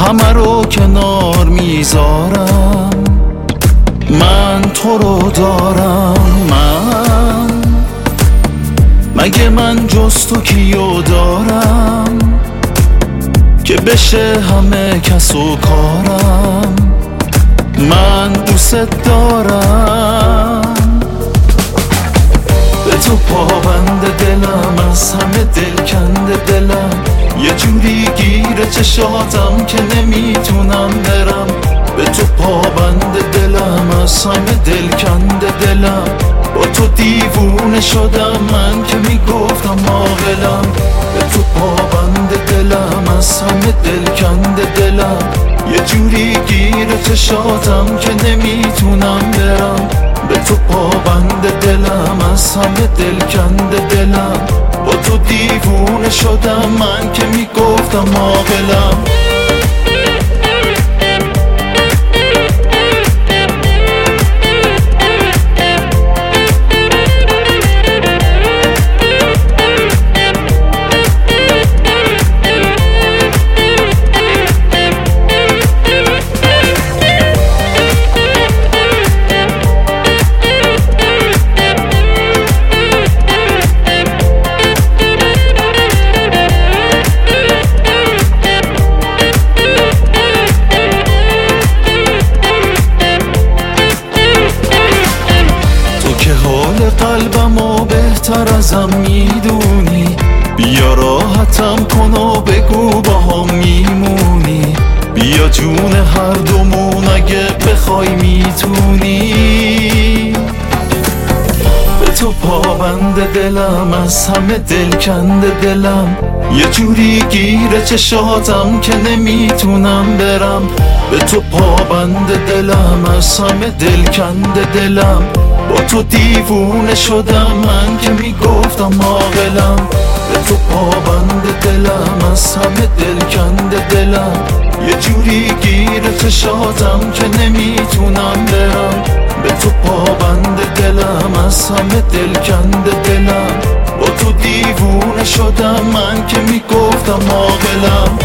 همه رو کنار میذارم، من تو رو دارم. من مگه من جز تو کیو دارم که بشه همه کس و کارم؟ من دوست دارم، به تو پابند دلم، از همه دل کنده دلم، یه جوری گیر چشاتم که نمیتونم برم. به تو پابند دلم، از همه دل کنده دلم، با تو دیوونه شدم من که میگفتم عاقلم. به تو پابند دلم، از همه دل کنده دلم، یه جوری گیر چشاتم که نمیتونم برم. به تو پابند دلم، از همه دل کنده دلم، با تو دیوونه شدم من که میگفتم عاقلم. قلبمو بهتر ازم میدونی، بیا راحتم کن و بگو با هم میمونی. بیا جون هر دومون اگه بخوای میتونی. به تو پابند دلم، از همه دل کنده دلم، یه جوری گیر چشاتم که نمیتونم برم. به تو پابند دلم، از همه دل کنده دلم، با تو دیوونه شدم من که میگفتم عاقلم. به تو پابند دلم، از همه دل کنده دلم، یه جوری گیر چشاتم که نمیتونم برم. به تو پابند دلم، از همه دل کنده دلم، با تو دیوونه شدم من که میگفتم عاقلم.